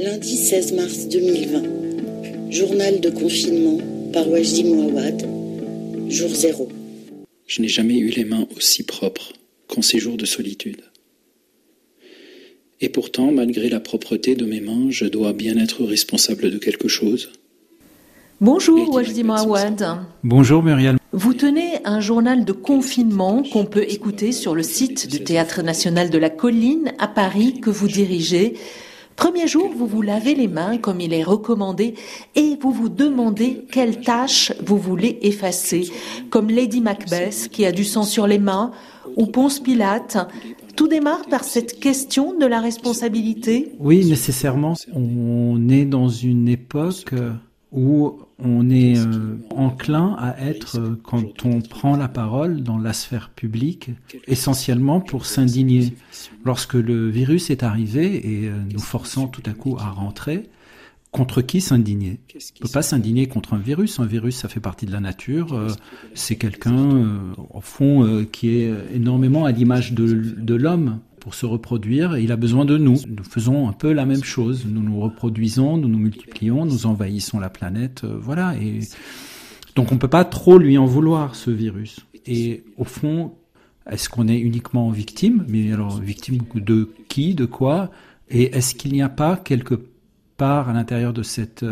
Lundi 16 mars 2020. Journal de confinement par Wajdi Mouawad. Jour 0. Je n'ai jamais eu les mains aussi propres qu'en ces jours de solitude. Et pourtant, malgré la propreté de mes mains, je dois bien être responsable de quelque chose. Bonjour Wajdi Mouawad. Bonjour Muriel. Vous tenez un journal de confinement qu'on peut écouter sur le site du Théâtre National de la Colline à Paris que vous dirigez. Premier jour, vous vous lavez les mains comme il est recommandé et vous vous demandez quelles tâches vous voulez effacer, comme Lady Macbeth qui a du sang sur les mains ou Ponce Pilate. Tout démarre par cette question de la responsabilité. Oui, nécessairement. On est dans une époque où on est enclin à être, quand on prend la parole dans la sphère publique, essentiellement pour s'indigner. Lorsque le virus est arrivé et nous forçant tout à coup à rentrer, contre qui s'indigner ? On ne peut pas s'indigner contre un virus. Un virus, ça fait partie de la nature. C'est quelqu'un, au fond, qui est énormément à l'image de l'homme. Pour se reproduire, il a besoin de nous. Nous faisons un peu la même chose. Nous nous reproduisons, nous nous multiplions, nous envahissons la planète, voilà. Et donc on peut pas trop lui en vouloir, ce virus. Et au fond, est-ce qu'on est uniquement victime ? Mais alors, victime de qui, de quoi ? Et est-ce qu'il n'y a pas quelque part à l'intérieur de cet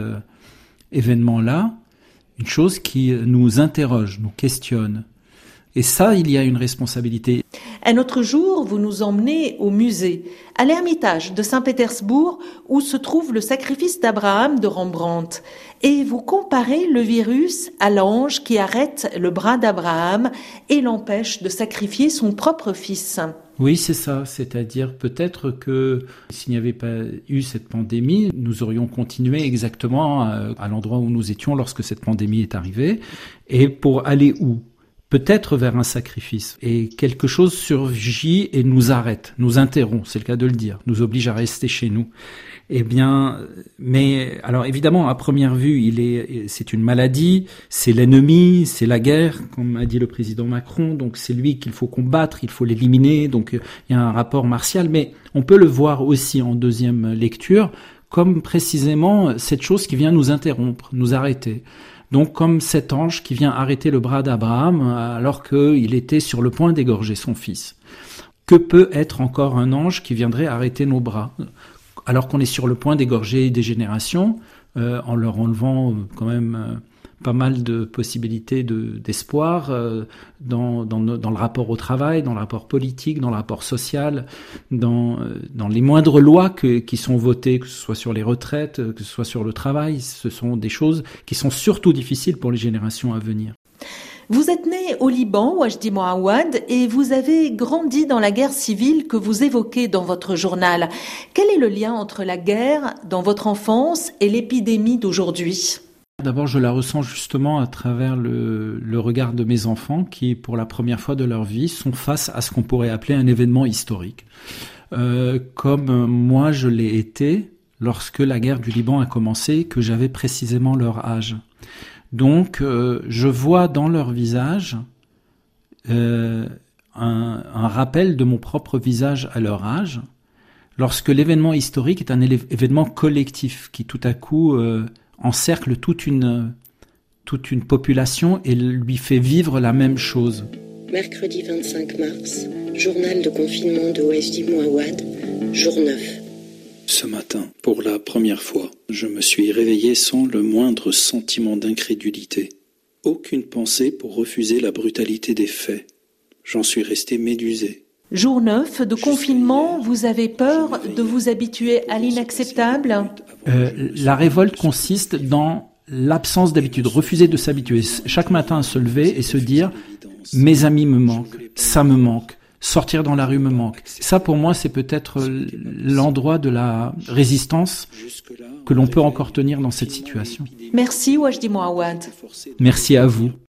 événement-là une chose qui nous interroge, nous questionne ? Et ça, il y a une responsabilité. Un autre jour, vous nous emmenez au musée, à l'Ermitage de Saint-Pétersbourg, où se trouve le sacrifice d'Abraham de Rembrandt. Et vous comparez le virus à l'ange qui arrête le bras d'Abraham et l'empêche de sacrifier son propre fils. Oui, c'est ça. C'est-à-dire peut-être que s'il n'y avait pas eu cette pandémie, nous aurions continué exactement à l'endroit où nous étions lorsque cette pandémie est arrivée. Et pour aller où ? Peut-être vers un sacrifice. Et quelque chose surgit et nous arrête, nous interrompt, c'est le cas de le dire, nous oblige à rester chez nous. Eh bien, mais alors évidemment, à première vue, c'est une maladie, c'est l'ennemi, c'est la guerre, comme a dit le président Macron, donc c'est lui qu'il faut combattre, il faut l'éliminer, donc il y a un rapport martial, mais on peut le voir aussi en deuxième lecture comme précisément cette chose qui vient nous interrompre, nous arrêter. Donc comme cet ange qui vient arrêter le bras d'Abraham alors qu'il était sur le point d'égorger son fils. Que peut être encore un ange qui viendrait arrêter nos bras alors qu'on est sur le point d'égorger des générations en leur enlevant quand même pas mal de possibilités d'espoir dans le rapport au travail, dans le rapport politique, dans le rapport social, dans les moindres lois qui sont votées, que ce soit sur les retraites, que ce soit sur le travail. Ce sont des choses qui sont surtout difficiles pour les générations à venir. Vous êtes né au Liban, Wajdi Mouawad, et vous avez grandi dans la guerre civile que vous évoquez dans votre journal. Quel est le lien entre la guerre dans votre enfance et l'épidémie d'aujourd'hui ? D'abord, je la ressens justement à travers le regard de mes enfants qui, pour la première fois de leur vie, sont face à ce qu'on pourrait appeler un événement historique. Comme moi, je l'ai été lorsque la guerre du Liban a commencé, que j'avais précisément leur âge. Donc, je vois dans leur visage un rappel de mon propre visage à leur âge, lorsque l'événement historique est un événement collectif qui, tout à coup, encercle toute une population et lui fait vivre la même chose. Mercredi 25 mars, journal de confinement de Wajdi Mouawad, jour 9. Ce matin, pour la première fois, je me suis réveillé sans le moindre sentiment d'incrédulité. Aucune pensée pour refuser la brutalité des faits. J'en suis resté médusé. Jour 9 de confinement, vous avez peur de vous habituer à l'inacceptable ? La révolte consiste dans l'absence d'habitude, refuser de s'habituer. Chaque matin à se lever et se dire « mes amis me manquent, ça me manque, sortir dans la rue me manque ». Ça pour moi c'est peut-être l'endroit de la résistance que l'on peut encore tenir dans cette situation. Merci Wajdi Mouawad. Merci à vous.